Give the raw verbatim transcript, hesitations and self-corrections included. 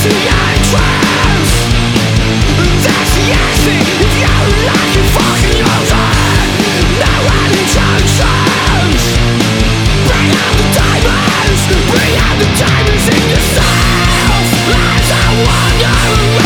Bring out the diamonds in yourself as I wander